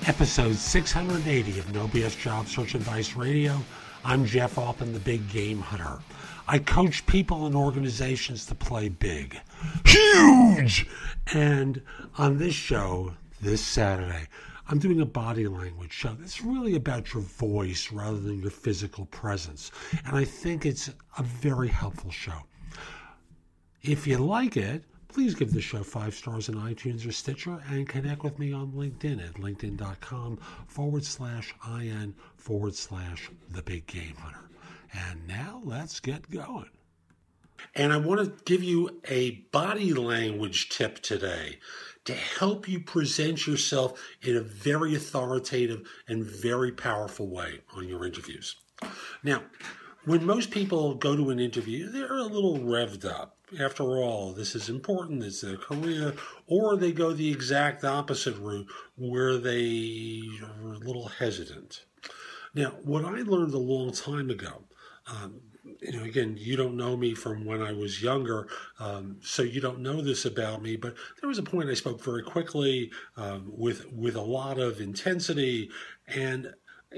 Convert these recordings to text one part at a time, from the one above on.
Episode 680 of No BS Job Search Advice Radio. I'm Jeff Altman, the Big Game Hunter. I coach people and organizations to play big. Huge! And on this show, this Saturday, I'm doing a body language show that's really about your voice rather than your physical presence. And I think it's a very helpful show. If you like it, please give the show 5 stars in iTunes or Stitcher and connect with me on LinkedIn at linkedin.com/IN/The Big Game Hunter. And now let's get going. And I want to give you a body language tip today to help you present yourself in a very authoritative and very powerful way on your interviews. Now, when most people go to an interview, they're a little revved up. After all, this is important, it's their career, or they go the exact opposite route where they are a little hesitant. Now, what I learned a long time ago, again, you don't know me from when I was younger, so you don't know this about me, but there was a point I spoke very quickly with a lot of intensity, and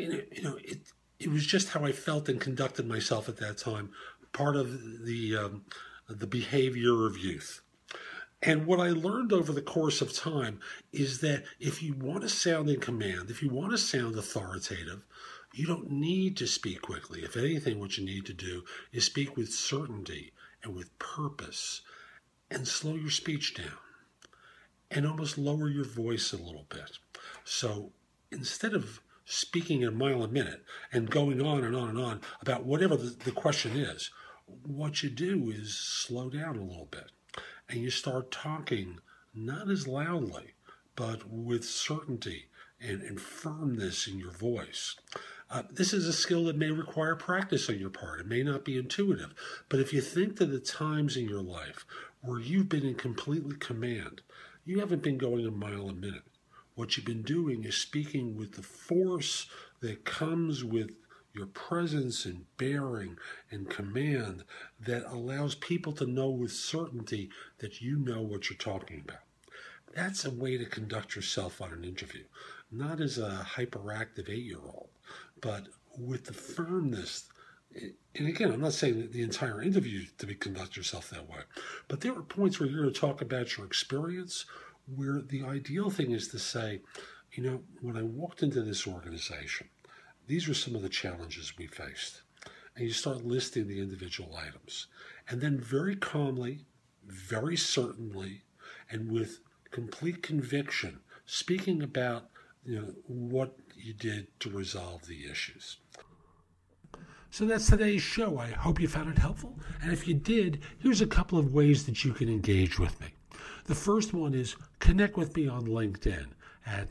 it was just how I felt and conducted myself at that time, part of the behavior of youth. And what I learned over the course of time is that if you want to sound in command, if you want to sound authoritative, you don't need to speak quickly. If anything, what you need to do is speak with certainty and with purpose and slow your speech down and almost lower your voice a little bit. So instead of speaking a mile a minute and going on and on and on about whatever the question is, what you do is slow down a little bit and you start talking not as loudly, but with certainty and firmness in your voice. This is a skill that may require practice on your part. It may not be intuitive, but if you think to the times in your life where you've been in complete command, you haven't been going a mile a minute. What you've been doing is speaking with the force that comes with your presence and bearing and command that allows people to know with certainty that you know what you're talking about. That's a way to conduct yourself on an interview, not as a hyperactive 8-year-old, but with the firmness. And again, I'm not saying that the entire interview to conduct yourself that way, but there are points where you're going to talk about your experience where the ideal thing is to say, when I walked into this organization, these were some of the challenges we faced. And you start listing the individual items. And then very calmly, very certainly, and with complete conviction, speaking about what you did to resolve the issues. So that's today's show. I hope you found it helpful. And if you did, here's a couple of ways that you can engage with me. The first one is connect with me on LinkedIn at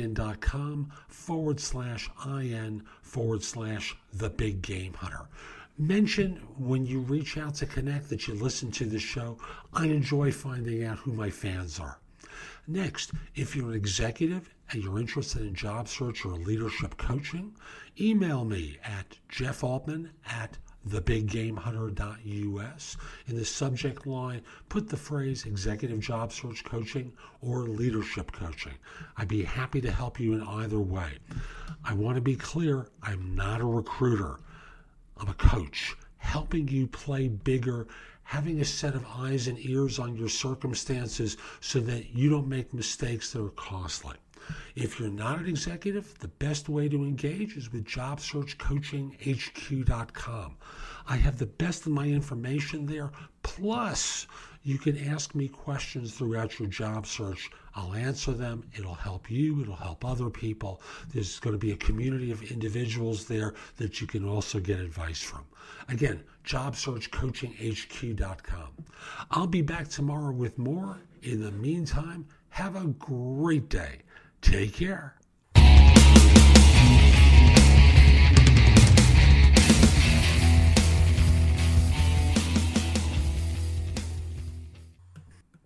linkedin.com/IN/The Big Game Hunter. Mention when you reach out to connect that you listen to the show. I enjoy finding out who my fans are. Next, if you're an executive and you're interested in job search or leadership coaching, email me at jeffaltman@thebiggamehunter.us. In the subject line, put the phrase executive job search coaching or leadership coaching. I'd be happy to help you in either way. I want to be clear, I'm not a recruiter. I'm a coach, helping you play bigger, having a set of eyes and ears on your circumstances so that you don't make mistakes that are costly. If you're not an executive, the best way to engage is with JobSearchCoachingHQ.com. I have the best of my information there, plus you can ask me questions throughout your job search. I'll answer them. It'll help you. It'll help other people. There's going to be a community of individuals there that you can also get advice from. Again, JobSearchCoachingHQ.com. I'll be back tomorrow with more. In the meantime, have a great day. Take care.